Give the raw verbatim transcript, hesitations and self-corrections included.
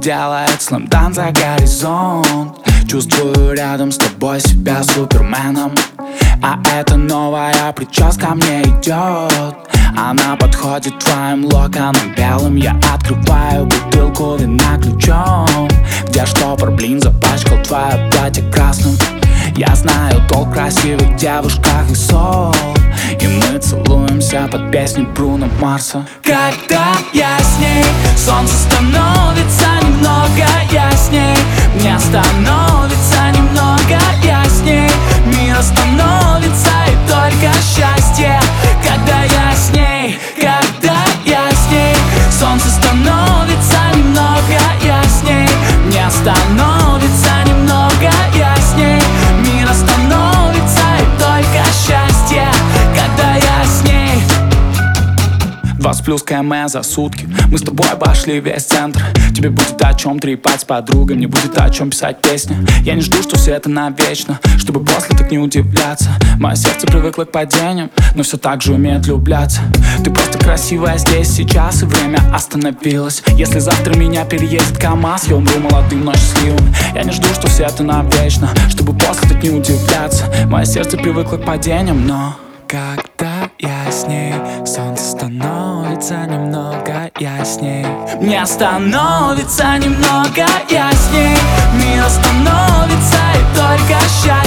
делает слэмдан за горизонт. Чувствую рядом с тобой себя суперменом. А эта новая прическа мне идет. Она подходит твоим локонам белым. Я открываю бутылку вина ключом, где штопор, блин, запачкал твое платье красным. Я знаю толк в красивых девушках и сол, и мы целуемся под песню Бруно Марса. Когда я с ней, солнце становится немного ясней. Мне становится немного ясней. Мир становится и только счастье. Когда я с ней, когда я с ней, солнце становится немного ясней. Мне становится немного ясней. Мир становится и только счастье. Когда я с ней. двадцать плюс км за сутки. Мы с тобой обошли весь центр. Тебе будет о чем трепать с подругой, мне будет о чем писать песни. Я не жду, что все это навечно, чтобы после так не удивляться. Мое сердце привыкло к падениям, но все так же умеет влюбляться. Ты просто красивая здесь, сейчас, и время остановилось. Если завтра меня переедет КамАЗ, я умру молодым, но счастливым. Я не жду, что все это навечно, чтобы после так не удивляться. Мое сердце привыкло к падениям, но когда я с ней, солнце становится немного ясней. Мне становится немного ясней. Мир становится и только счастье.